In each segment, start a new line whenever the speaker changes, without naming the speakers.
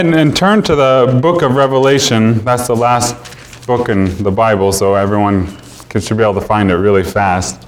And turn to the book of Revelation. That's the last book in the Bible, so everyone should be able to find it really fast.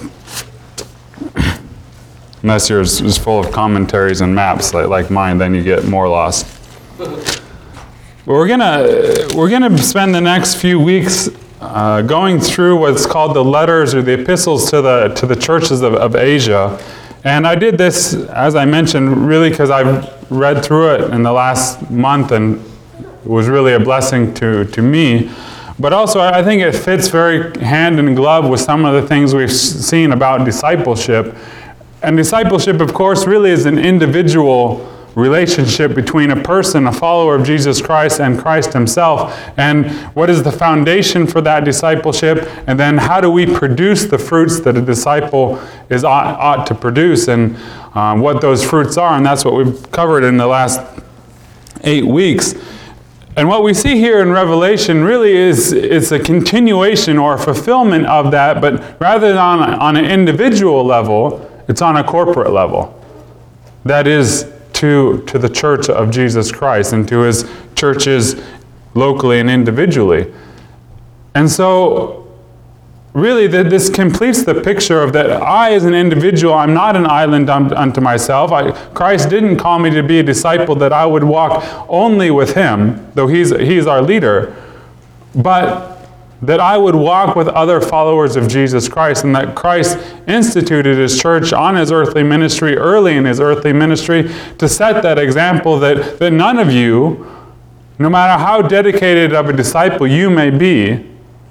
Unless yours is full of commentaries and maps like mine, then you get more lost. But we're gonna spend the next few weeks going through what's called the letters or the epistles to the churches of Asia. And I did this, as I mentioned, really because I've read through it in the last month and it was really a blessing to me. But also I think it fits very hand in glove with some of the things we've seen about discipleship. And discipleship, of course, really is an individual relationship between a person, a follower of Jesus Christ, and Christ himself. And what is the foundation for that discipleship? And then how do we produce the fruits that a disciple ought to produce, and what those fruits are? And that's what we've covered in the last 8 weeks. And what we see here in Revelation really is a continuation or a fulfillment of that, but rather than on an individual level, it's on a corporate level. That is, to the church of Jesus Christ and to his churches locally and individually. And so, really, this completes the picture of that I, as an individual, I'm not an island unto myself. Christ didn't call me to be a disciple that I would walk only with him, though he's our leader, but that I would walk with other followers of Jesus Christ, and that Christ instituted his church on his earthly ministry, early in his earthly ministry, to set that example that none of you, no matter how dedicated of a disciple you may be,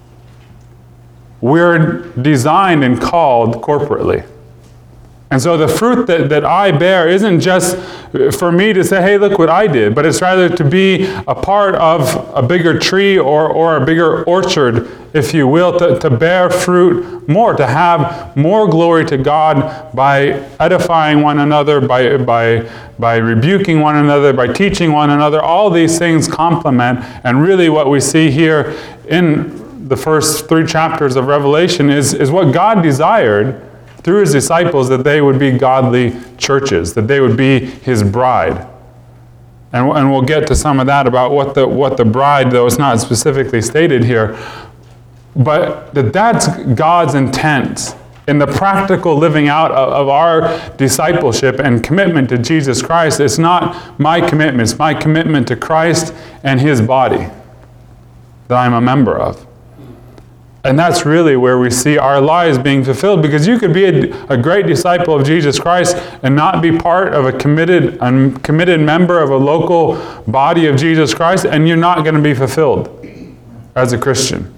we're designed and called corporately. And so the fruit that I bear isn't just for me to say, hey, look what I did, but it's rather to be a part of a bigger tree or a bigger orchard, if you will, to bear fruit more, to have more glory to God by edifying one another, by rebuking one another, by teaching one another. All these things complement, and really what we see here in the first 3 chapters of Revelation is what God desired through his disciples, that they would be godly churches, that they would be his bride. And we'll get to some of that about what the bride, though it's not specifically stated here, but that's God's intent in the practical living out of our discipleship and commitment to Jesus Christ. It's not my commitment, it's my commitment to Christ and his body that I'm a member of. And that's really where we see our lives being fulfilled, because you could be a great disciple of Jesus Christ and not be part of a committed member of a local body of Jesus Christ, and you're not going to be fulfilled as a Christian.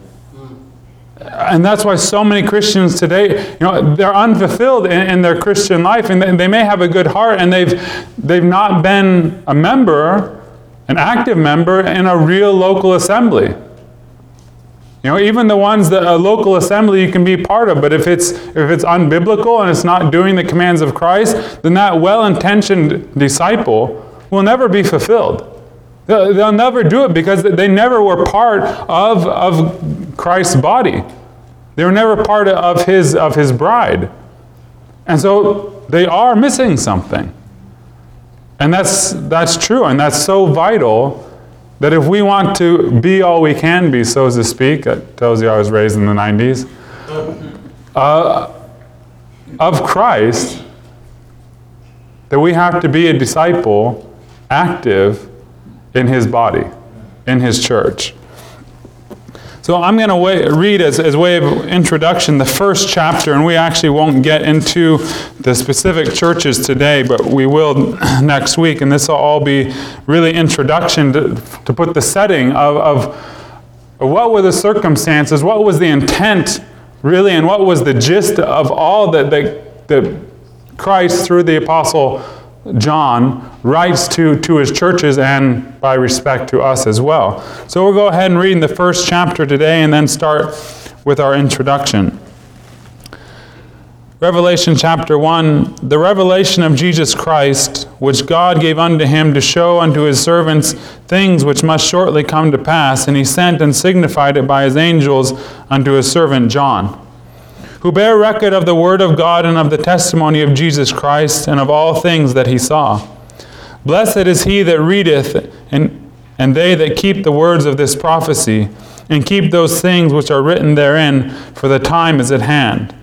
And that's why so many Christians today, they're unfulfilled in their Christian life, and they may have a good heart, and they've not been a member, an active member in a real local assembly. Even the ones that a local assembly you can be part of, but if it's unbiblical and it's not doing the commands of Christ, then that well-intentioned disciple will never be fulfilled. They'll never do it because they never were part of Christ's body. They were never part of his bride. And so they are missing something. And that's true, and that's so vital, that if we want to be all we can be, so to speak, that tells you I was raised in the 90s, of Christ, that we have to be a disciple, active in his body, in his church. So I'm going to read as way of introduction the first chapter, and we actually won't get into the specific churches today, but we will next week, and this will all be really introduction to put the setting of what were the circumstances, what was the intent really, and what was the gist of all that Christ, through the Apostle John, writes to his churches, and by respect to us as well. So we'll go ahead and read in the first chapter today and then start with our introduction. Revelation chapter 1, the revelation of Jesus Christ, which God gave unto him to show unto his servants things which must shortly come to pass, and he sent and signified it by his angels unto his servant John, who bear record of the word of God and of the testimony of Jesus Christ, and of all things that he saw. Blessed is he that readeth, and they that keep the words of this prophecy, and keep those things which are written therein, for the time is at hand.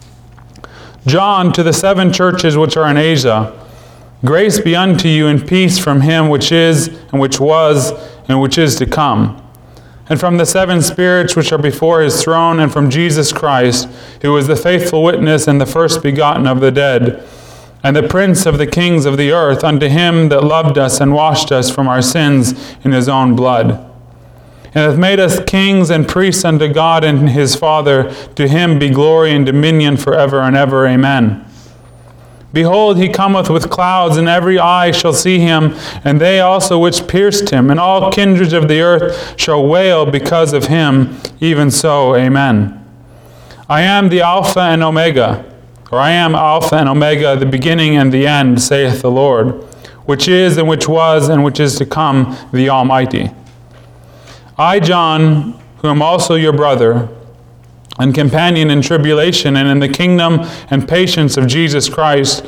John, to the 7 churches which are in Asia, grace be unto you and peace from him which is, and which was, and which is to come, and from the 7 spirits which are before his throne, and from Jesus Christ, who is the faithful witness and the first begotten of the dead, and the prince of the kings of the earth, unto him that loved us and washed us from our sins in his own blood, and hath made us kings and priests unto God and his Father. To him be glory and dominion forever and ever. Amen. Behold, he cometh with clouds, and every eye shall see him, and they also which pierced him, and all kindreds of the earth shall wail because of him. Even so, amen. I am the Alpha and Omega, or I am Alpha and Omega, the beginning and the end, saith the Lord, which is, and which was, and which is to come, the Almighty. I, John, who am also your brother, and companion in tribulation and in the kingdom and patience of Jesus Christ,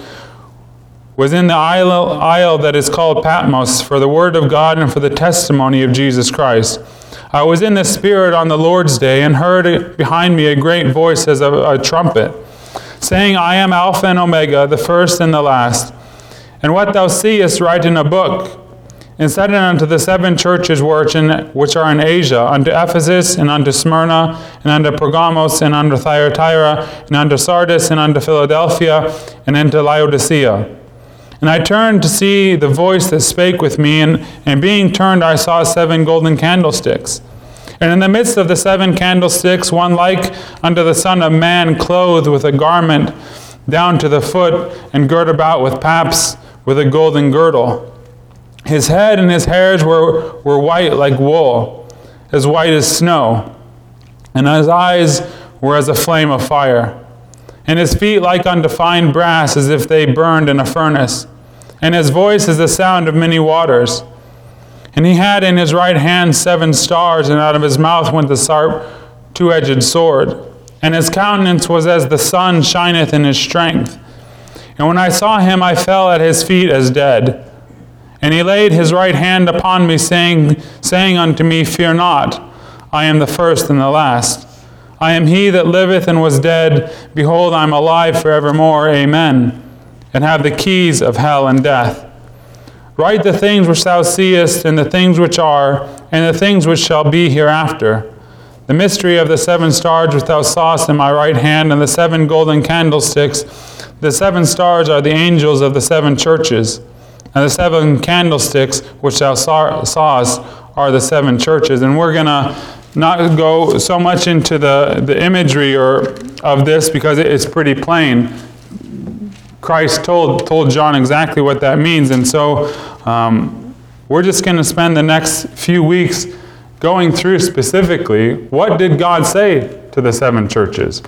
was in the isle that is called Patmos for the word of God and for the testimony of Jesus Christ. I was in the Spirit on the Lord's day, and heard behind me a great voice as of a trumpet, saying, I am Alpha and Omega, the first and the last. And what thou seest write in a book, and send it unto the 7 churches which are in Asia, unto Ephesus, and unto Smyrna, and unto Pergamos, and unto Thyatira, and unto Sardis, and unto Philadelphia, and unto Laodicea. And I turned to see the voice that spake with me, and being turned I saw 7 golden candlesticks. And in the midst of the 7 candlesticks, one like unto the Son of Man, clothed with a garment down to the foot, and girt about with paps, with a golden girdle. His head and his hairs were white like wool, as white as snow, and his eyes were as a flame of fire, and his feet like unto fine brass, as if they burned in a furnace, and his voice as the sound of many waters. And he had in his right hand 7 stars, and out of his mouth went the sharp 2-edged sword, and his countenance was as the sun shineth in his strength. And when I saw him, I fell at his feet as dead. And he laid his right hand upon me, saying unto me, Fear not, I am the first and the last. I am he that liveth and was dead. Behold, I am alive forevermore. Amen. And have the keys of hell and death. Write the things which thou seest, and the things which are, and the things which shall be hereafter. The mystery of the 7 stars which thou sawest in my right hand, and the 7 golden candlesticks. The 7 stars are the angels of the 7 churches. And the 7 candlesticks which thou sawest are the 7 churches. And we're going to not go so much into the imagery of this, because it's pretty plain. Christ told John exactly what that means. And so we're just going to spend the next few weeks going through specifically, what did God say to the 7 churches?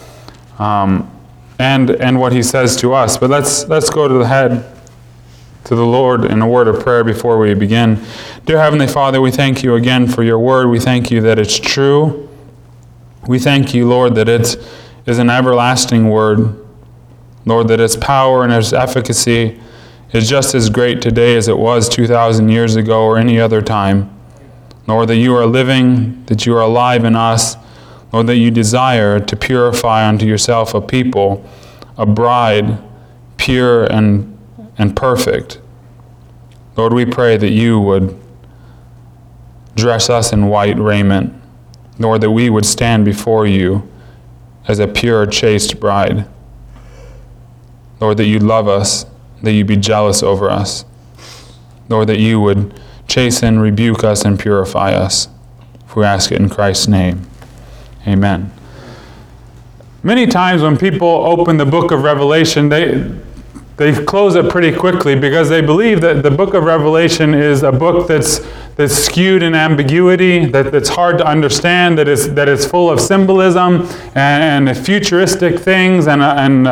And what he says to us. But let's go to the head, to the Lord, in a word of prayer before we begin. Dear Heavenly Father, we thank you again for your word. We thank you that it's true. We thank you, Lord, that it is an everlasting word. Lord, that its power and its efficacy is just as great today as it was 2,000 years ago or any other time. Lord, that you are living, that you are alive in us. Lord, that you desire to purify unto yourself a people, a bride, pure and perfect. Lord, we pray that you would dress us in white raiment. Lord, that we would stand before you as a pure, chaste bride. Lord, that you love us, that you be jealous over us. Lord, that you would chasten, rebuke us, and purify us. For we ask it in Christ's name. Amen. Many times when people open the book of Revelation, they close it pretty quickly, because they believe that the book of Revelation is a book that's skewed in ambiguity, that's hard to understand, that it's full of symbolism and futuristic things and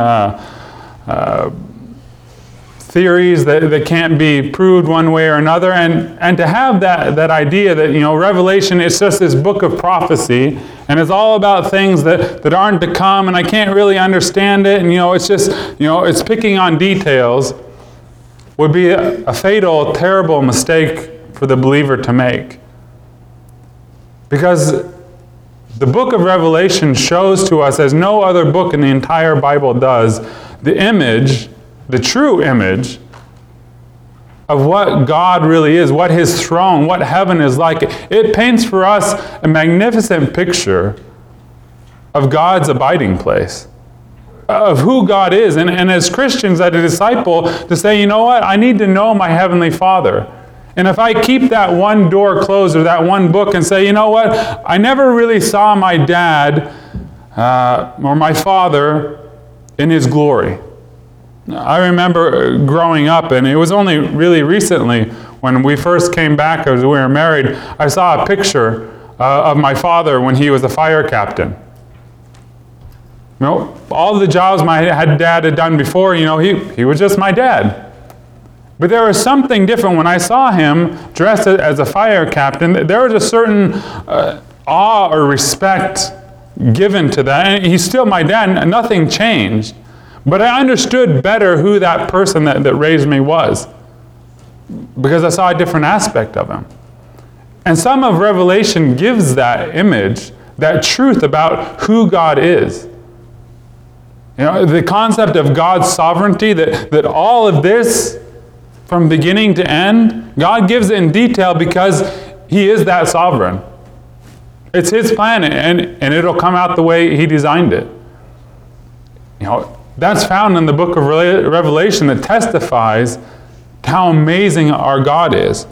theories that can't be proved one way or another. And to have that idea that, Revelation is just this book of prophecy, and it's all about things that aren't to come, and I can't really understand it, and it's just, it's picking on details, would be a fatal, terrible mistake for the believer to make. Because the book of Revelation shows to us, as no other book in the entire Bible does, the image, the true image, of what God really is, what His throne, what heaven is like. It paints for us a magnificent picture of God's abiding place, of who God is. And as Christians, as a disciple, to say, you know what, I need to know my Heavenly Father. And if I keep that one door closed or that one book and say, you know what, I never really saw my dad or my father in his glory. I remember growing up, and it was only really recently when we first came back as we were married, I saw a picture of my father when he was a fire captain. You know, all the jobs my dad had done before, you know, he was just my dad. But there was something different when I saw him dressed as a fire captain. There was a certain awe or respect given to that. And he's still my dad, and nothing changed. But I understood better who that person that raised me was, because I saw a different aspect of him. And some of Revelation gives that image, that truth about who God is. You know, the concept of God's sovereignty, that all of this, from beginning to end, God gives it in detail because He is that sovereign. It's His plan, and it'll come out the way He designed it. You know, that's found in the book of Revelation that testifies to how amazing our God is.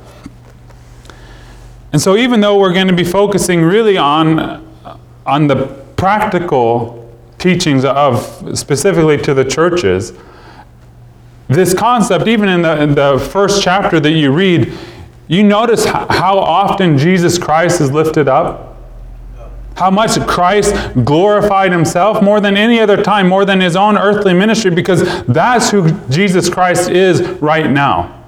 And so even though we're going to be focusing really on the practical teachings of, specifically to the churches, this concept, even in the first chapter that you read, you notice how often Jesus Christ is lifted up. How much Christ glorified Himself more than any other time, more than His own earthly ministry, because that's who Jesus Christ is right now.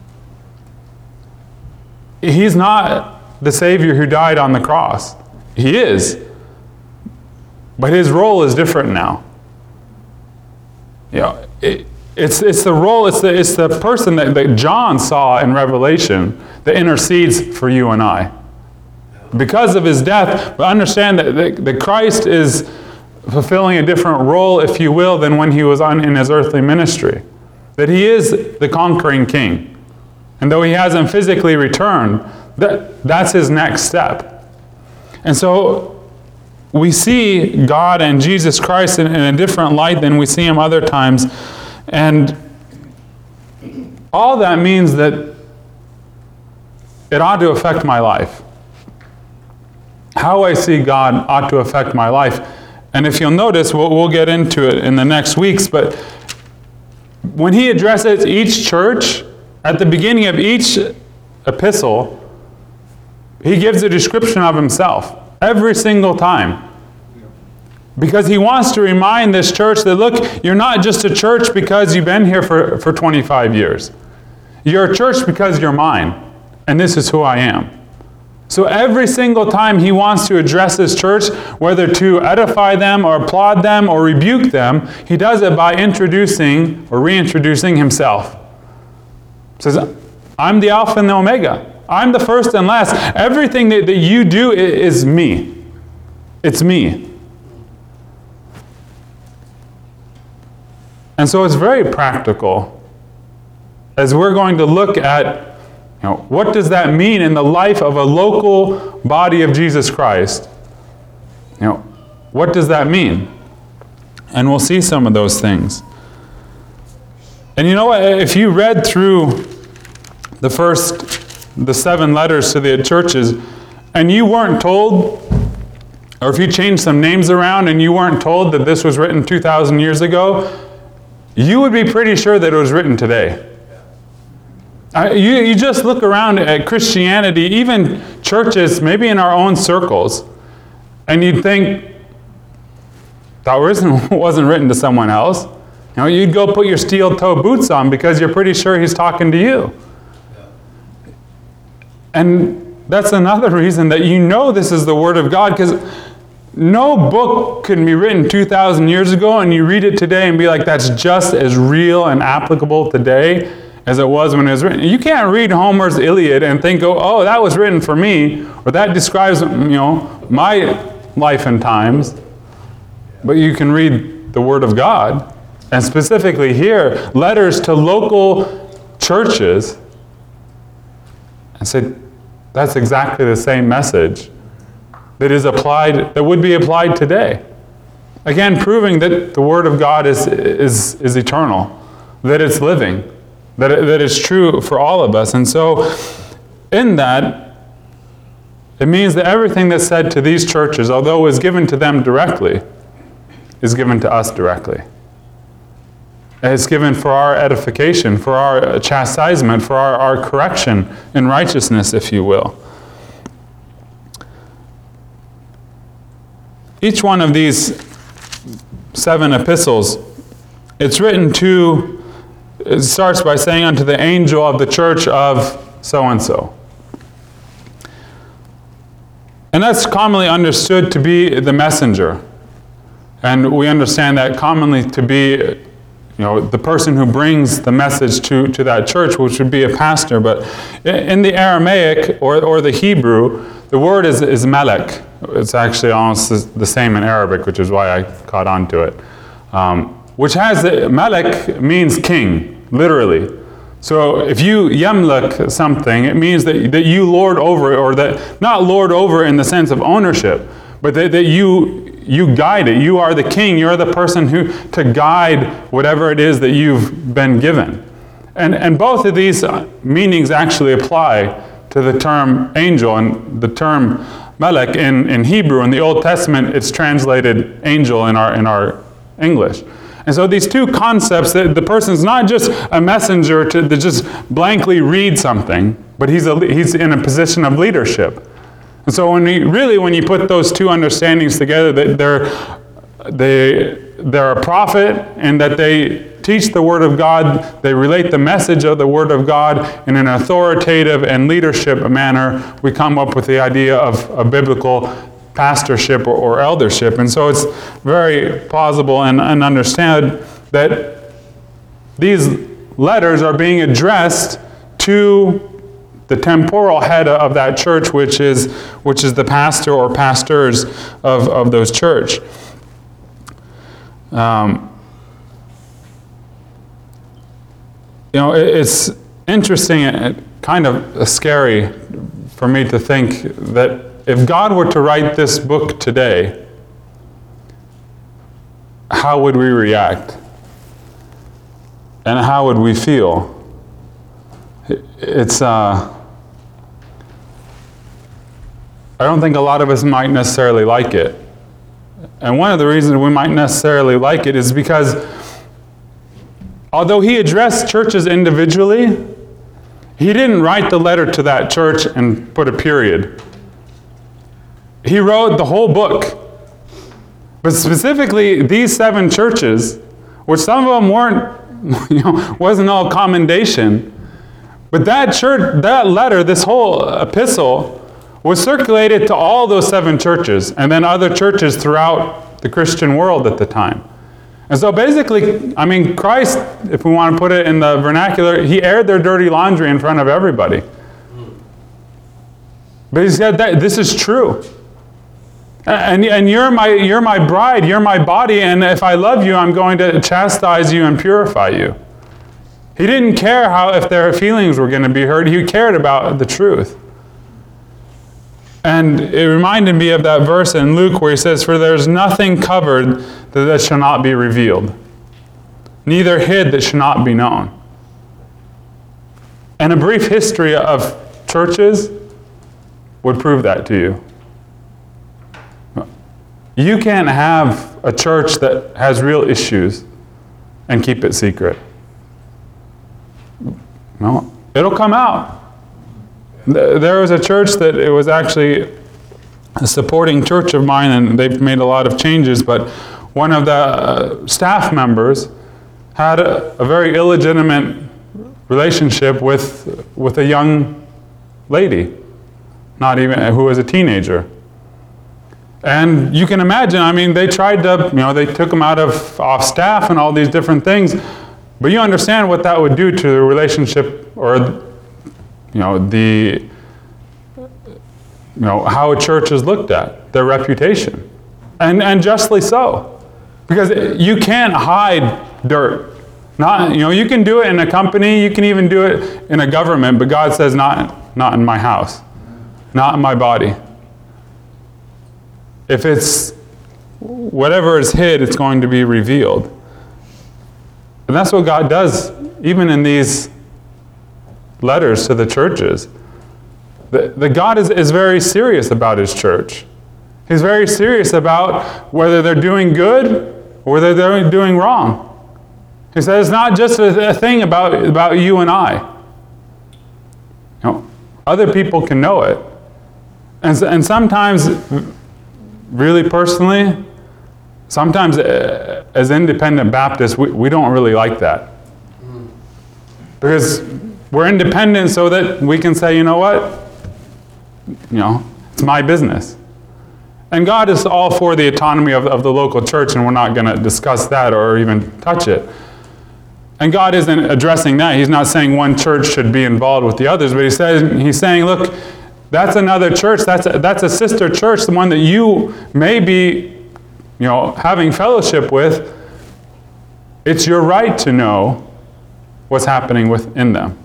He's not the Savior who died on the cross. He is. But His role is different now. You know, it's the role, it's the person that John saw in Revelation that intercedes for you and I. Because of His death, but understand that Christ is fulfilling a different role, if you will, than when He was in His earthly ministry. That He is the conquering King. And though He hasn't physically returned, that's His next step. And so we see God and Jesus Christ in a different light than we see Him other times. And all that means that it ought to affect my life. How I see God ought to affect my life. And if you'll notice, we'll get into it in the next weeks, but when He addresses each church, at the beginning of each epistle, He gives a description of Himself every single time. Because He wants to remind this church that, look, you're not just a church because you've been here for 25 years. You're a church because you're mine, and this is who I am. So every single time He wants to address His church, whether to edify them or applaud them or rebuke them, He does it by introducing or reintroducing Himself. He says, I'm the Alpha and the Omega. I'm the first and last. Everything that you do is me. It's me. And so it's very practical as we're going to look at, you know, what does that mean in the life of a local body of Jesus Christ? You know, what does that mean? And we'll see some of those things. And you know what? If you read through the 7 letters to the churches, and you weren't told, or if you changed some names around and you weren't told that this was written 2,000 years ago, you would be pretty sure that it was written today. You just look around at Christianity, even churches, maybe in our own circles, and you'd think, that wasn't written to someone else. You know, you'd go put your steel-toe boots on because you're pretty sure He's talking to you. And that's another reason that you know this is the Word of God, because no book can be written 2,000 years ago and you read it today and be like, that's just as real and applicable today as it was when it was written. You can't read Homer's Iliad and think, oh, that was written for me, or that describes, my life and times. But you can read the Word of God, and specifically here, letters to local churches, and say, that's exactly the same message that would be applied today. Again, proving that the Word of God is eternal, that it's living, that it's true for all of us. And so, in that, it means that everything that's said to these churches, although it was given to them directly, is given to us directly. It's given for our edification, for our chastisement, for our correction in righteousness, if you will. Each one of these 7 epistles, it's written to, it starts by saying, unto the angel of the church of so-and-so. And that's commonly understood to be the messenger. And we understand that commonly to be the person who brings the message to that church, which would be a pastor. But in the Aramaic or the Hebrew, the word is melech. It's actually almost the same in Arabic, which is why I caught on to it. Which melech means king, literally. So if you yemlek something, it means that you lord over it, or that, not lord over in the sense of ownership, but that you guide it. You are the king. You're the person to guide whatever it is that you've been given. And both of these meanings actually apply to the term angel. And the term melech in Hebrew, in the Old Testament, it's translated angel in our English. And so these two concepts, that the person's not just a messenger to just blankly read something, but he's in a position of leadership. And so when you put those two understandings together, that they're a prophet, and that they teach the Word of God, they relate the message of the Word of God in an authoritative and leadership manner, we come up with the idea of a biblical pastorship or eldership. And so it's very plausible and understand that these letters are being addressed to the temporal head of that church, which is the pastor or pastors of those church. It's interesting and kind of scary for me to think that if God were to write this book today, how would we react? And how would we feel? I don't think a lot of us might necessarily like it. And one of the reasons we might necessarily like it is because although he addressed churches individually, he didn't write the letter to that church and put a period. He wrote the whole book. But specifically, these 7 churches, which some of them wasn't all commendation, but that letter, this whole epistle, was circulated to all those 7 churches, and then other churches throughout the Christian world at the time. And so basically, Christ, if we want to put it in the vernacular, he aired their dirty laundry in front of everybody. But he said that this is true. And you're my bride, you're my body, and if I love you, I'm going to chastise you and purify you. He didn't care if their feelings were going to be hurt. He cared about the truth. And it reminded me of that verse in Luke where he says, "For there's nothing covered that shall not be revealed, neither hid that shall not be known." And a brief history of churches would prove that to you. You can't have a church that has real issues and keep it secret. No, it'll come out. There was a church that it was actually a supporting church of mine, and they've made a lot of changes, but one of the staff members had a very illegitimate relationship with a young lady, not even who was a teenager. And you can imagine, they tried to, they took him off staff and all these different things. But you understand what that would do to the relationship, or how a church is looked at, their reputation. And justly so. Because you can't hide dirt. You can do it in a company, you can even do it in a government, but God says not in my house, not in my body. If it's whatever is hid, it's going to be revealed. And that's what God does, even in these letters to the churches. The God is very serious about His church. He's very serious about whether they're doing good or whether they're doing wrong. He says it's not just a thing about you and I. Other people can know it. And sometimes, really personally, sometimes as independent Baptists, we don't really like that. Because we're independent so that we can say, you know what? It's my business. And God is all for the autonomy of the local church, and we're not going to discuss that or even touch it. And God isn't addressing that. He's not saying one church should be involved with the others, but He's saying, look, that's another church. That's a sister church, the one that you may be, having fellowship with. It's your right to know what's happening within them.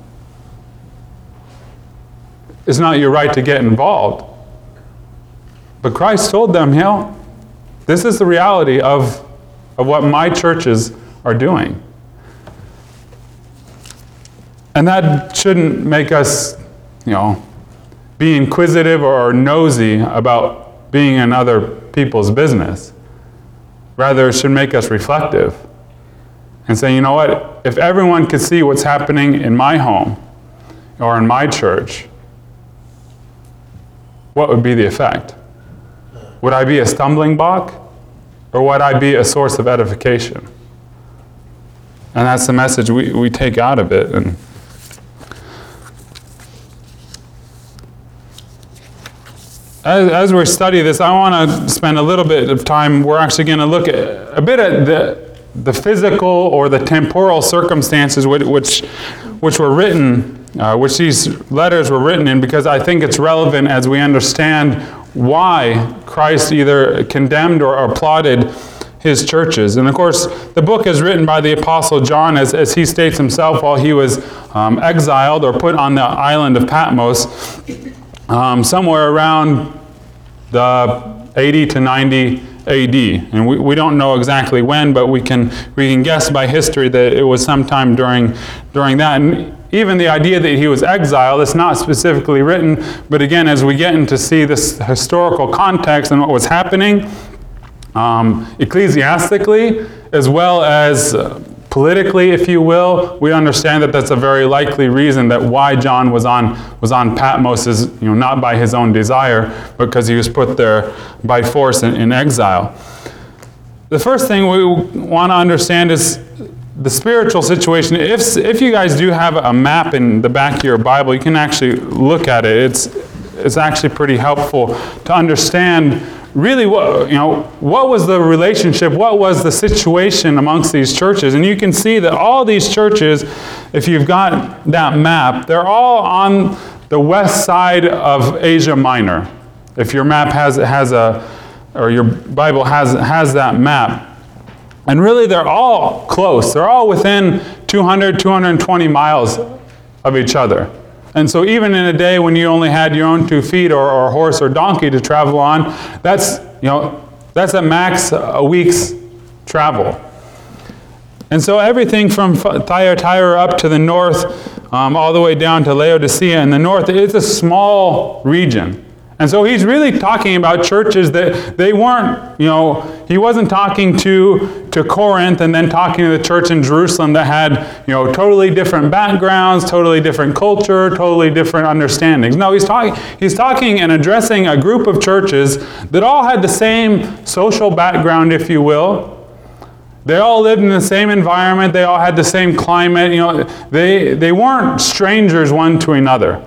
It's not your right to get involved. But Christ told them, this is the reality of what my churches are doing. And that shouldn't make us, be inquisitive or nosy about being in other people's business. Rather, it should make us reflective and say, you know what, if everyone could see what's happening in my home or in my church, what would be the effect? Would I be a stumbling block, or would I be a source of edification? And that's the message we take out of it. And as we study this, I want to spend a little bit of time. We're actually going to look a bit at the physical or the temporal circumstances which were written, which these letters were written in, because I think it's relevant as we understand why Christ either condemned or applauded His churches. And of course, the book is written by the Apostle John, as he states himself, while he was exiled or put on the island of Patmos, somewhere around the 80 to 90 AD. And we don't know exactly when, but we can guess by history that it was sometime during that. And even the idea that he was exiled, it's not specifically written, but again, as we get into see this historical context and what was happening, ecclesiastically, as well as politically, if you will, we understand that that's a very likely reason that why John was on Patmos is not by his own desire, because he was put there by force in exile. The first thing we want to understand is the spiritual situation. If you guys do have a map in the back of your Bible, you can actually look at it. It's actually pretty helpful to understand really what was the relationship, what was the situation amongst these churches. And you can see that all these churches, if you've got that map, they're all on the west side of Asia Minor. If your map or your Bible has that map. And really they're all close. They're all within 200, 220 miles of each other. And so even in a day when you only had your own 2 feet or horse or donkey to travel on, that's at max a week's travel. And so everything from Thyatira up to the north, all the way down to Laodicea in the north, it's a small region. And so he's really talking about churches that they weren't, he wasn't talking to Corinth and then talking to the church in Jerusalem that had, totally different backgrounds, totally different culture, totally different understandings. No, he's talking and addressing a group of churches that all had the same social background, if you will. They all lived in the same environment. They all had the same climate. They weren't strangers one to another.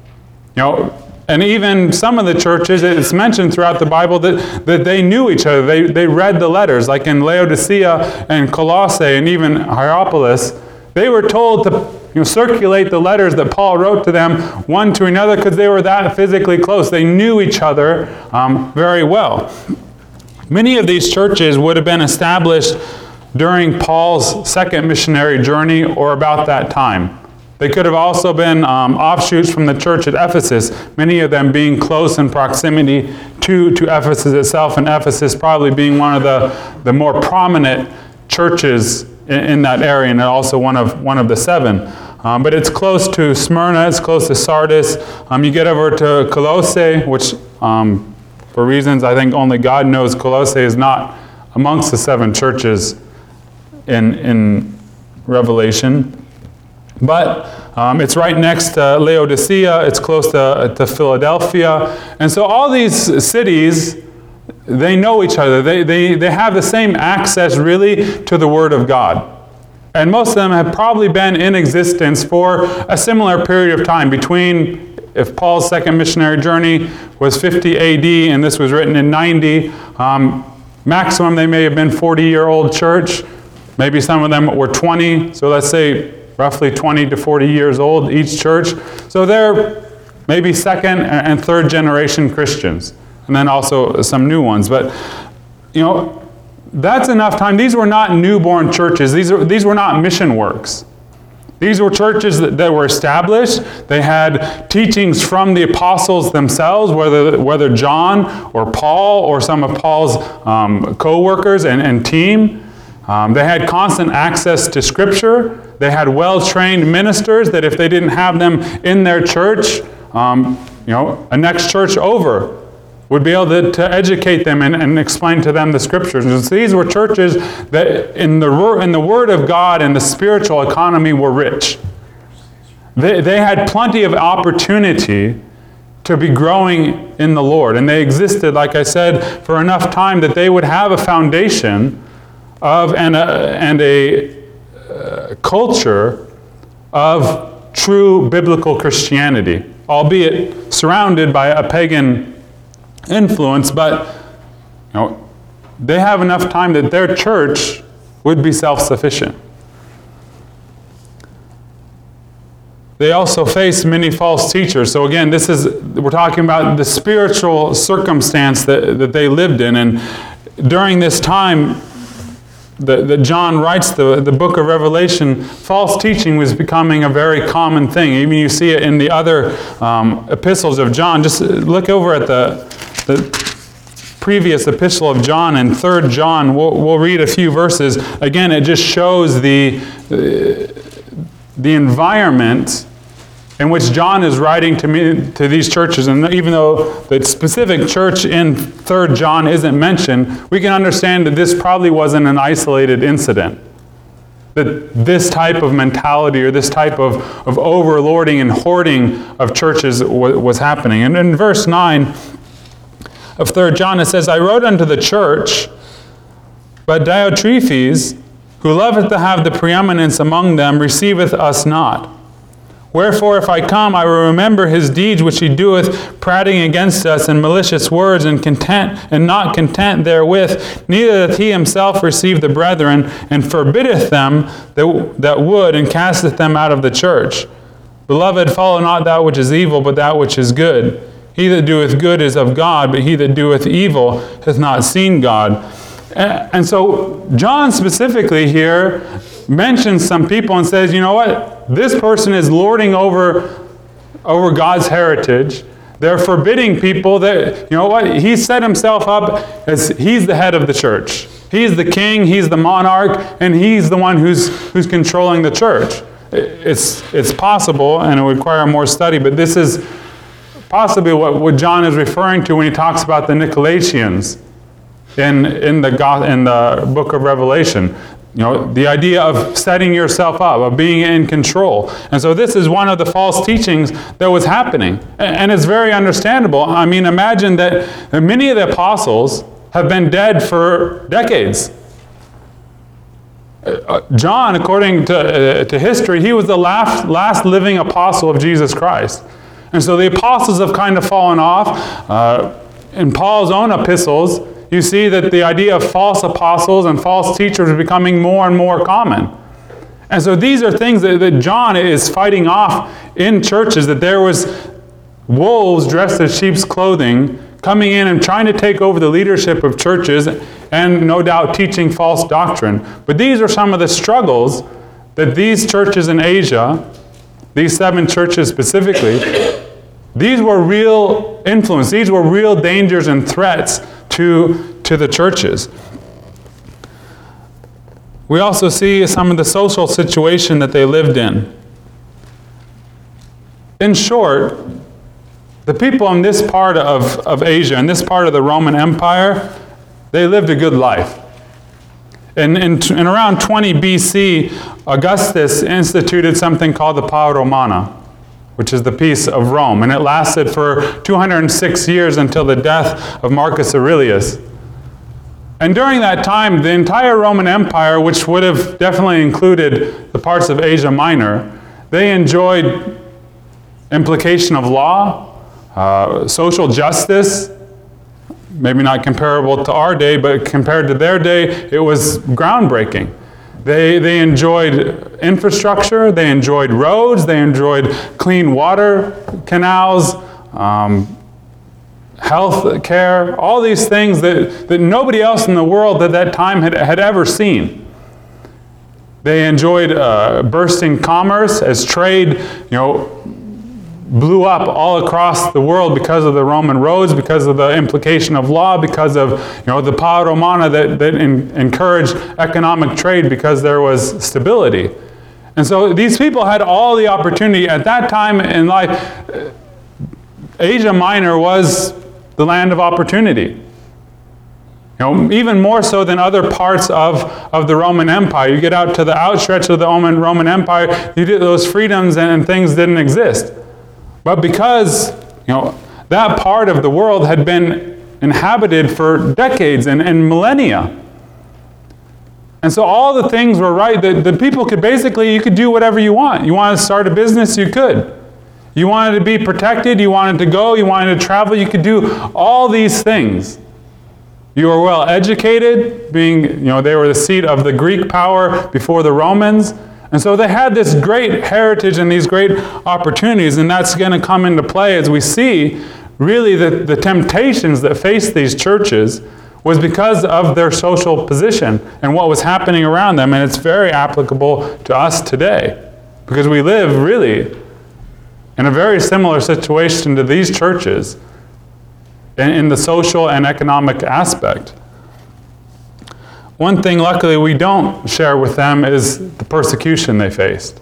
And even some of the churches, it's mentioned throughout the Bible that they knew each other. They read the letters, like in Laodicea and Colossae and even Hierapolis. They were told to circulate the letters that Paul wrote to them one to another because they were that physically close. They knew each other very well. Many of these churches would have been established during Paul's second missionary journey or about that time. They could have also been offshoots from the church at Ephesus, many of them being close in proximity to Ephesus itself, and Ephesus probably being one of the more prominent churches in that area, and also one of the seven. But it's close to Smyrna, it's close to Sardis. You get over to Colossae, which for reasons I think only God knows, Colossae is not amongst the seven churches in Revelation. But it's right next to Laodicea, it's close to Philadelphia. And so all these cities, they know each other. They have the same access really to the Word of God. And most of them have probably been in existence for a similar period of time between, if Paul's second missionary journey was 50 AD and this was written in 90, maximum they may have been 40-year-old church. Maybe some of them were 20, so let's say roughly 20 to 40 years old, each church. So they're maybe second and third generation Christians. And then also some new ones. But, that's enough time. These were not newborn churches. These were not mission works. These were churches that were established. They had teachings from the apostles themselves, whether John or Paul or some of Paul's co-workers and team. They had constant access to Scripture. They had well-trained ministers that if they didn't have them in their church, a next church over would be able to educate them and explain to them the Scriptures. And so these were churches that in the Word of God and the spiritual economy were rich. They had plenty of opportunity to be growing in the Lord. And they existed, like I said, for enough time that they would have a foundation of and a culture of true biblical Christianity, albeit surrounded by a pagan influence, but they have enough time that their church would be self-sufficient. They also face many false teachers. So again, we're talking about the spiritual circumstance that they lived in, and during this time that John writes the book of Revelation, false teaching was becoming a very common thing. Even you see it in the other epistles of John. Just look over at the previous epistle of John and 3 John. We'll read a few verses. Again, it just shows the environment in which John is writing to these churches. And even though the specific church in 3 John isn't mentioned, we can understand that this probably wasn't an isolated incident. That this type of mentality or this type of overlording and hoarding of churches was happening. And in verse 9 of 3 John, it says, I wrote unto the church, but Diotrephes, who loveth to have the preeminence among them, receiveth us not. Wherefore, if I come, I will remember his deeds which he doeth, prating against us in malicious words, and not content therewith, neither doth he himself receive the brethren, and forbiddeth them that would, and casteth them out of the church. Beloved, follow not that which is evil, but that which is good. He that doeth good is of God, but he that doeth evil hath not seen God. And so John specifically here mentions some people and says, you know what? This person is lording over God's heritage. They're forbidding people that, you know what? He set himself up as he's the head of the church. He's the king, he's the monarch, and he's the one who's controlling the church. It's possible, and it would require more study, but this is possibly what John is referring to when he talks about the Nicolaitans in the book of Revelation. The idea of setting yourself up, of being in control. And so this is one of the false teachings that was happening. And it's very understandable. I mean, imagine that many of the apostles have been dead for decades. John, according to history, he was the last living apostle of Jesus Christ. And so the apostles have kind of fallen off. In Paul's own epistles, you see that the idea of false apostles and false teachers is becoming more and more common. And so these are things that John is fighting off in churches, that there was wolves dressed as sheep's clothing coming in and trying to take over the leadership of churches and no doubt teaching false doctrine. But these are some of the struggles that these churches in Asia, these 7 churches specifically, these were real influence. These were real dangers and threats to the churches. We also see some of the social situation that they lived in. In short, the people in this part of Asia, in this part of the Roman Empire, they lived a good life. In around 20 BC, Augustus instituted something called the Pax Romana, which is the peace of Rome, and it lasted for 206 years until the death of Marcus Aurelius. And during that time, the entire Roman Empire, which would have definitely included the parts of Asia Minor, they enjoyed implication of law, social justice, maybe not comparable to our day, but compared to their day, it was groundbreaking. They enjoyed infrastructure, they enjoyed roads, they enjoyed clean water canals, health care, all these things that nobody else in the world at that time had ever seen. They enjoyed bursting commerce as trade, blew up all across the world because of the Roman roads, because of the implication of law, because of the Pax Romana that encouraged economic trade because there was stability. And so these people had all the opportunity at that time in life. Asia Minor was the land of opportunity. Even more so than other parts of the Roman Empire. You get out to the outstretch of the Roman Empire, you get those freedoms and things didn't exist. But because that part of the world had been inhabited for decades and millennia. And so all the things were right. The people could basically, you could do whatever you want. You wanted to start a business, you could. You wanted to be protected, you wanted to go, you wanted to travel, you could do all these things. You were well educated, being, they were the seat of the Greek power before the Romans. And so they had this great heritage and these great opportunities, and that's going to come into play as we see really the temptations that faced these churches was because of their social position and what was happening around them. And it's very applicable to us today because we live really in a very similar situation to these churches in the social and economic aspect. One thing, luckily, we don't share with them is the persecution they faced.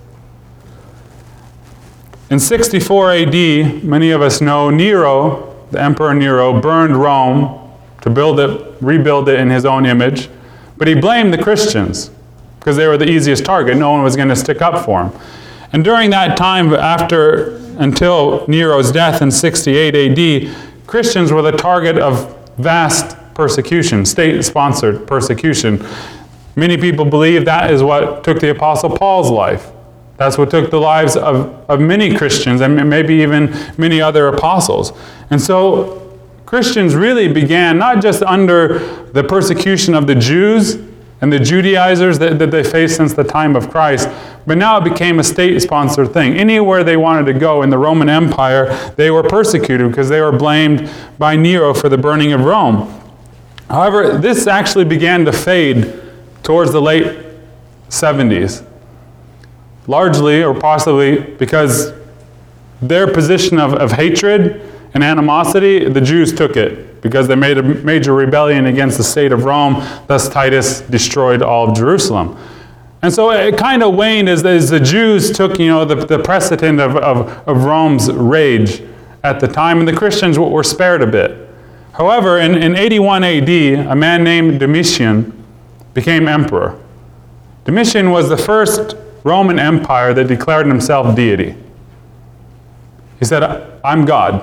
In 64 AD, many of us know Nero, the Emperor Nero, burned Rome to rebuild it in his own image, but he blamed the Christians because they were the easiest target. No one was going to stick up for him. And during that time, until Nero's death in 68 AD, Christians were the target of vast persecution, state-sponsored persecution. Many people believe that is what took the Apostle Paul's life. That's what took the lives of many Christians and maybe even many other apostles. And so Christians really began not just under the persecution of the Jews and the Judaizers that they faced since the time of Christ, but now it became a state-sponsored thing. Anywhere they wanted to go in the Roman Empire, they were persecuted because they were blamed by Nero for the burning of Rome. However, this actually began to fade towards the late 70s, largely or possibly because their position of hatred and animosity, the Jews took it because they made a major rebellion against the state of Rome. Thus Titus destroyed all of Jerusalem. And so it kind of waned as the Jews took the precedent of Rome's rage at the time, and the Christians were spared a bit. However, in 81 AD, a man named Domitian became emperor. Domitian was the first Roman empire that declared himself deity. He said, I'm God.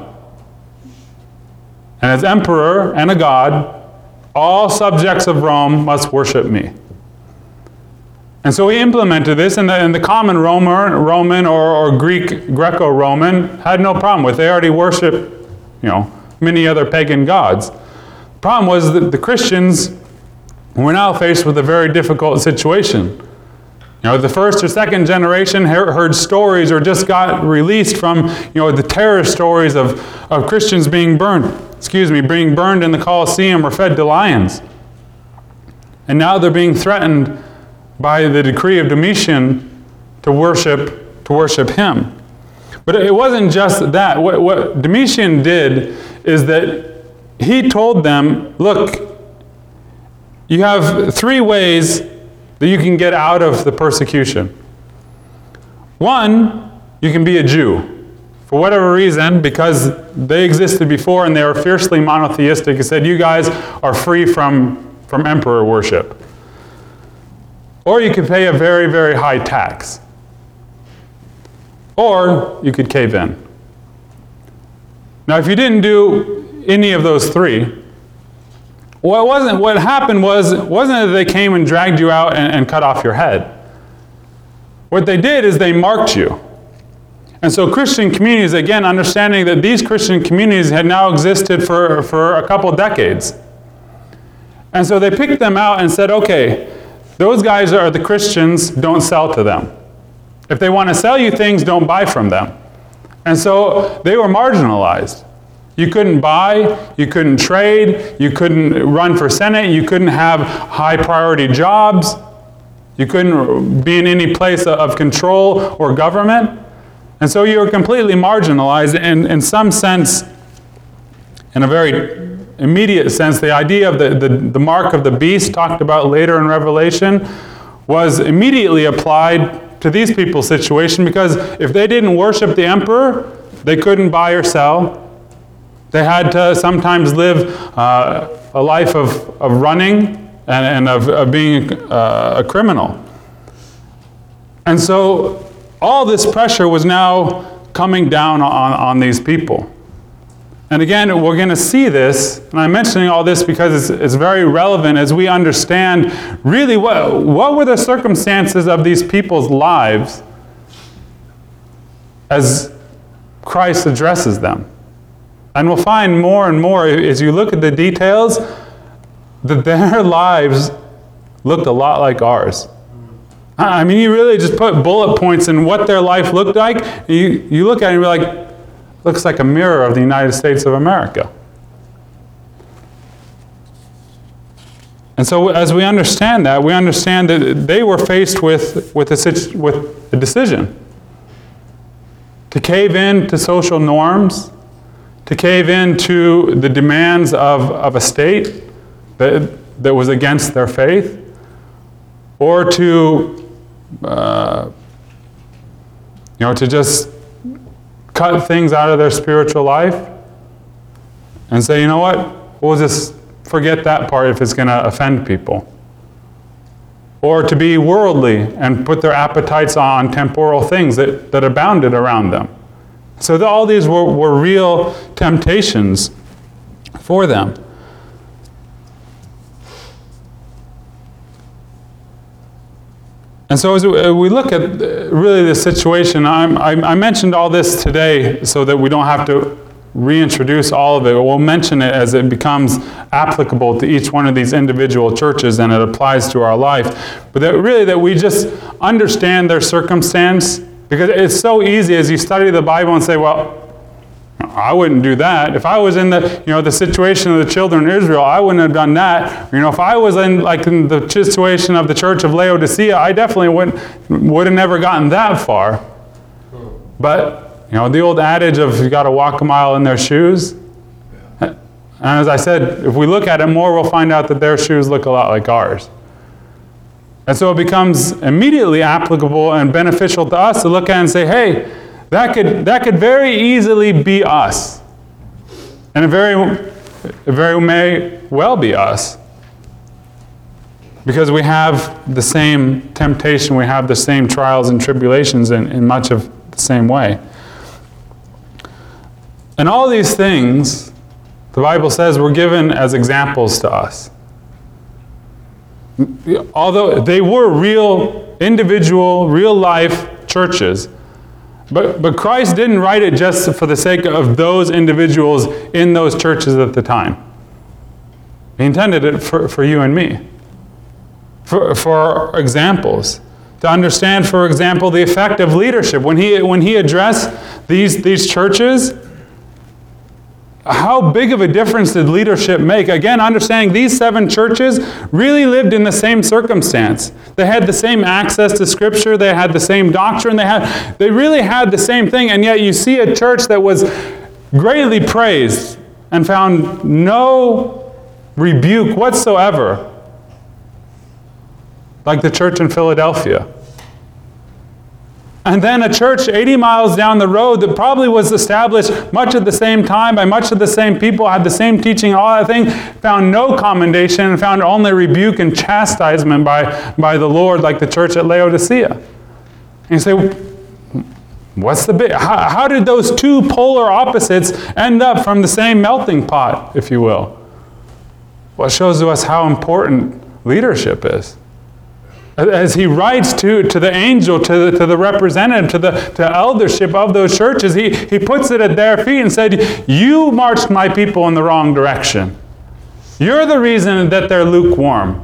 And as emperor and a god, all subjects of Rome must worship me. And so he implemented this, and the common Roman or Greek, Greco-Roman had no problem with it. They already worshiped, many other pagan gods. The problem was that the Christians were now faced with a very difficult situation. The first or second generation heard stories or just got released from, the terror stories of Christians being burned in the Colosseum or fed to lions. And now they're being threatened by the decree of Domitian to worship him. But it wasn't just that. What Domitian did is that he told them, look, you have 3 ways that you can get out of the persecution. One, you can be a Jew. For whatever reason, because they existed before and they were fiercely monotheistic, he said, you guys are free from emperor worship. Or you could pay a very, very high tax. Or you could cave in. Now, if you didn't do any of those 3, what happened wasn't that they came and dragged you out and cut off your head. What they did is they marked you. And so Christian communities, again, understanding that these Christian communities had now existed for a couple decades. And so they picked them out and said, okay, those guys are the Christians, don't sell to them. If they want to sell you things, don't buy from them. And so they were marginalized. You couldn't buy, you couldn't trade, you couldn't run for Senate, you couldn't have high priority jobs, you couldn't be in any place of control or government. And so you were completely marginalized. And in some sense, in a very immediate sense, the idea of the mark of the beast talked about later in Revelation was immediately applied to these people's situation, because if they didn't worship the emperor, they couldn't buy or sell. They had to sometimes live a life of running and of being a criminal. And so all this pressure was now coming down on these people. And again, we're going to see this, and I'm mentioning all this because it's very relevant as we understand really what were the circumstances of these people's lives as Christ addresses them. And we'll find more and more as you look at the details that their lives looked a lot like ours. I mean, you really just put bullet points in what their life looked like. You look at it and you're like, looks like a mirror of the United States of America. And so as we understand that they were faced with a decision. To cave in to social norms, to cave in to the demands of a state that was against their faith, or to just cut things out of their spiritual life and say, you know what, we'll just forget that part if it's going to offend people. Or to be worldly and put their appetites on temporal things that abounded around them. So all these were real temptations for them. And so as we look at really the situation, I mentioned all this today so that we don't have to reintroduce all of it. We'll mention it as it becomes applicable to each one of these individual churches and it applies to our life. But that we just understand their circumstance, because it's so easy as you study the Bible and say, well, I wouldn't do that. If I was in the situation of the children of Israel, I wouldn't have done that. If I was in the situation of the church of Laodicea, I definitely would have never gotten that far. But the old adage of you got to walk a mile in their shoes. And as I said, if we look at it more, we'll find out that their shoes look a lot like ours. And so it becomes immediately applicable and beneficial to us to look at it and say, hey, that could very easily be us. And it very may well be us. Because we have the same temptation, we have the same trials and tribulations in much of the same way. And all these things, the Bible says, were given as examples to us. Although they were real, individual, real-life churches, but Christ didn't write it just for the sake of those individuals in those churches at the time. He intended it for you and me, for examples. to understand, for example, the effect of leadership. When he addressed these churches, how big of a difference did leadership make? Again, understanding these 7 churches really lived in the same circumstance. They had the same access to Scripture. They had the same doctrine. They really had the same thing. And yet you see a church that was greatly praised and found no rebuke whatsoever, like the church in Philadelphia. And then a church 80 miles down the road that probably was established much at the same time by much of the same people, had the same teaching, all that thing, found no commendation and found only rebuke and chastisement by the Lord, like the church at Laodicea. And you say, what's the big? How did those 2 polar opposites end up from the same melting pot, if you will? Well, it shows to us how important leadership is. As he writes to the angel, to the representative, to eldership of those churches, he puts it at their feet and said, you marched my people in the wrong direction. You're the reason that they're lukewarm.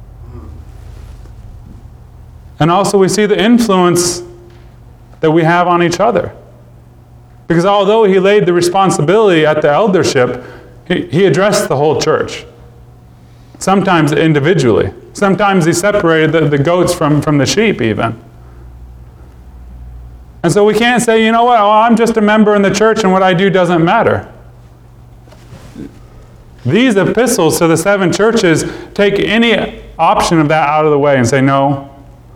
And also we see the influence that we have on each other. Because although he laid the responsibility at the eldership, he addressed the whole church. Sometimes individually. Sometimes he separated the goats from the sheep even. And so we can't say, you know what, oh, I'm just a member in the church and what I do doesn't matter. These epistles to the 7 churches take any option of that out of the way and say, no,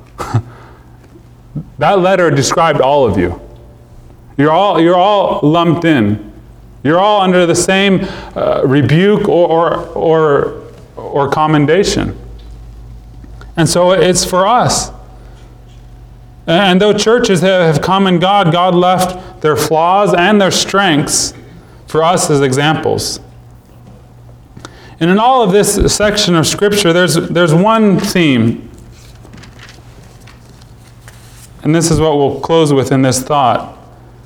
that letter described all of you. You're all lumped in. You're all under the same rebuke or commendation. And so it's for us. And though churches have come and God left their flaws and their strengths for us as examples. And in all of this section of Scripture, there's one theme. And this is what we'll close with in this thought.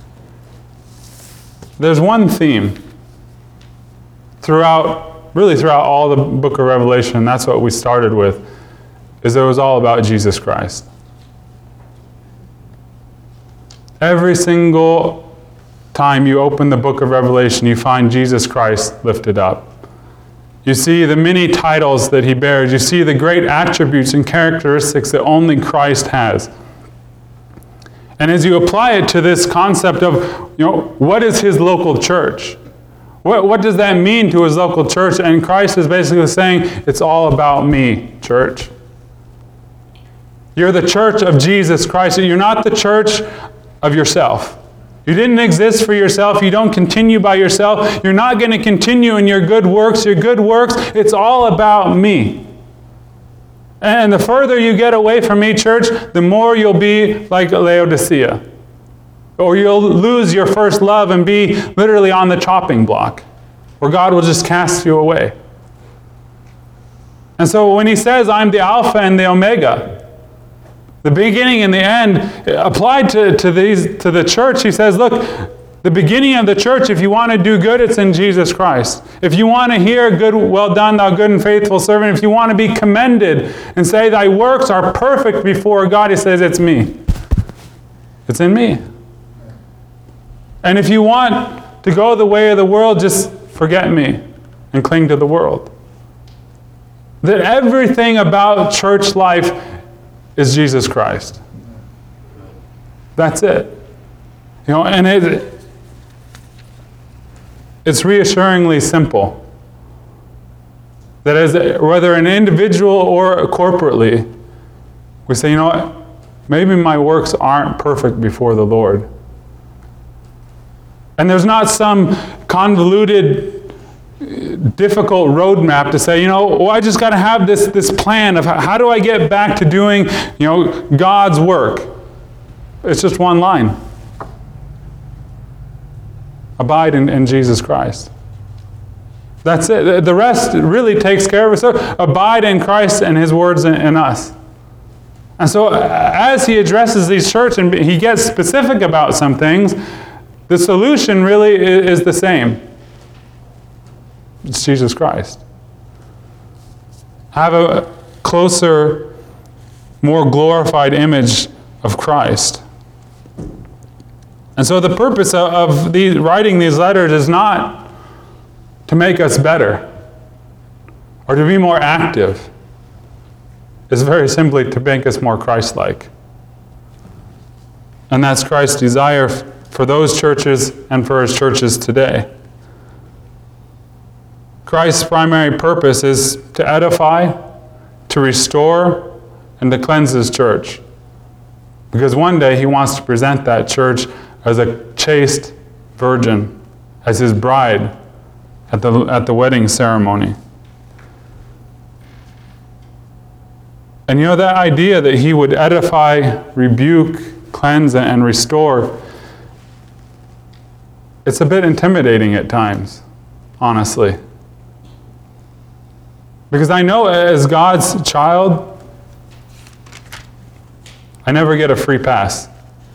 There's one theme throughout all the book of Revelation, and that's what we started with, is it was all about Jesus Christ. Every single time you open the book of Revelation, you find Jesus Christ lifted up. You see the many titles that he bears. You see the great attributes and characteristics that only Christ has. And as you apply it to this concept of, what is his local church? What does that mean to his local church? And Christ is basically saying, it's all about me, church. You're the church of Jesus Christ. You're not the church of yourself. You didn't exist for yourself. You don't continue by yourself. You're not going to continue in your good works. Your good works, it's all about me. And the further you get away from me, church, the more you'll be like Laodicea. Or you'll lose your first love and be literally on the chopping block, where God will just cast you away. And so when he says, I'm the Alpha and the Omega, the beginning and the end, applied to the church, he says, look, the beginning of the church, if you want to do good, it's in Jesus Christ. If you want to hear, good, well done, thou good and faithful servant, if you want to be commended and say thy works are perfect before God, he says, it's me. It's in me. And if you want to go the way of the world, just forget me and cling to the world. That everything about church life is Jesus Christ. That's it. And it's reassuringly simple. That as whether an individual or corporately, we say, what? Maybe my works aren't perfect before the Lord. And there's not some convoluted, difficult roadmap to say, I just got to have this plan of how do I get back to doing, God's work. It's just one line. Abide in Jesus Christ. That's it. The rest really takes care of itself. Abide in Christ and his words in us. And so as he addresses these churches and he gets specific about some things, the solution really is the same. It's Jesus Christ. Have a closer more glorified image of Christ. And so the purpose of writing these letters is not to make us better or to be more active. It's very simply to make us more Christ-like. And that's Christ's desire for those churches and for his churches today. Christ's primary purpose is to edify, to restore, and to cleanse his church. Because one day he wants to present that church as a chaste virgin, as his bride at the wedding ceremony. And you know, that idea that he would edify, rebuke, cleanse, and restore, it's a bit intimidating at times, honestly. Because I know as God's child, I never get a free pass.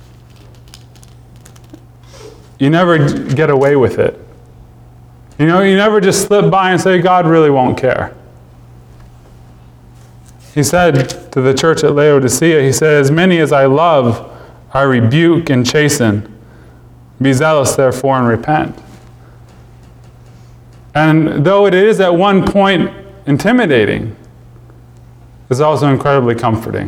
You never get away with it. You know, you never just slip by and say, God really won't care. He said to the church at Laodicea, he said, as many as I love, I rebuke and chasten. Be zealous, therefore, and repent. And though it is at one point intimidating, it's also incredibly comforting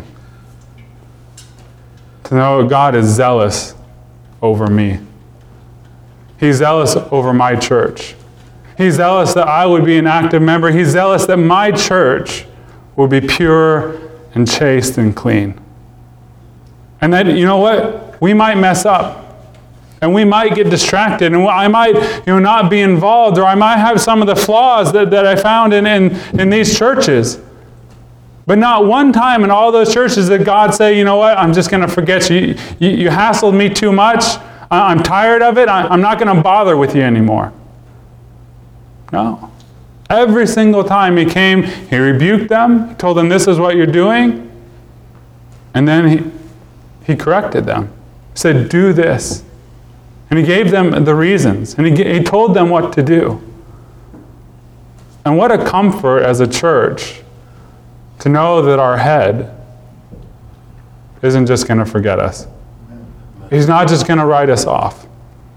to know God is zealous over me. He's zealous over my church. He's zealous that I would be an active member. He's zealous that my church will be pure and chaste and clean. And that, you know what? We might mess up. And we might get distracted. And I might not be involved. Or I might have some of the flaws that I found in these churches. But not one time in all those churches did God say, you know what? I'm just going to forget you. You hassled me too much. I'm tired of it. I'm not going to bother with you anymore. No. Every single time he came, he rebuked them. He told them, this is what you're doing. And then he corrected them. He said, do this. And he gave them the reasons. And he told them what to do. And what a comfort as a church to know that our head isn't just going to forget us. He's not just going to write us off.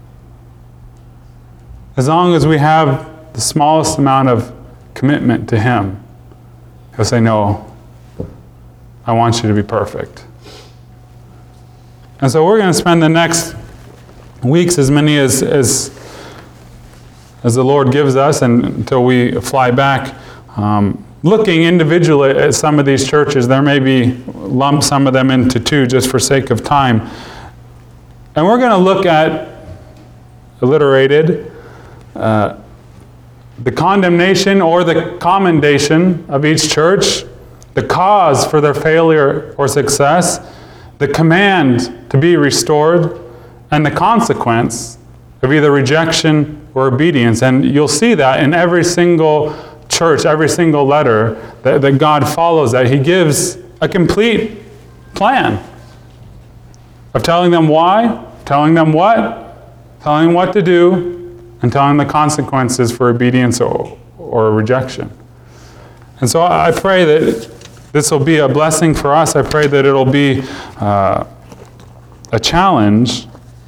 As long as we have the smallest amount of commitment to him, he'll say, no, I want you to be perfect. And so we're going to spend the next weeks, as many as the Lord gives us, and until we fly back, looking individually at some of these churches. There may be lump some of them into two just for sake of time. And we're going to look at, alliterated, the condemnation or the commendation of each church, the cause for their failure or success, the command to be restored, and the consequence of either rejection or obedience. And you'll see that in every single church, every single letter that God follows that. He gives a complete plan of telling them why, telling them what, telling them what to do, and telling them the consequences for obedience or rejection. And so I pray that this will be a blessing for us. I pray that it'll be a challenge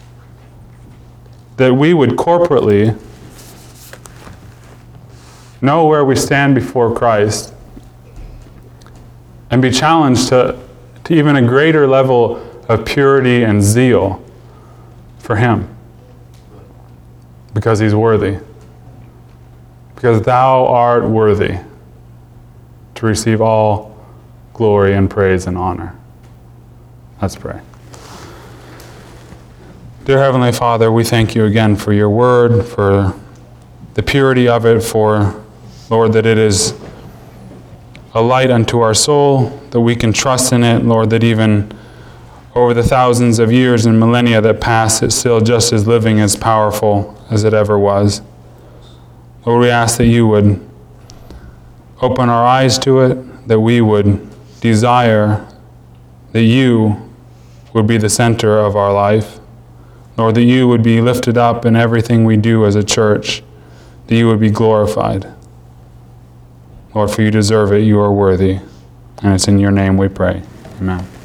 that we would corporately know where we stand before Christ and be challenged to even a greater level of purity and zeal for him. Because he's worthy. Because thou art worthy to receive all glory and praise and honor. Let's pray. Dear Heavenly Father, we thank you again for your word, for the purity of it, for, Lord, that it is a light unto our soul, that we can trust in it, Lord, that even over the thousands of years and millennia that pass, it's still just as living, as powerful as it ever was. Lord, we ask that you would open our eyes to it, that we would desire that you would be the center of our life. Lord, that you would be lifted up in everything we do as a church, that you would be glorified. Lord, for you deserve it, you are worthy. And it's in your name we pray. Amen.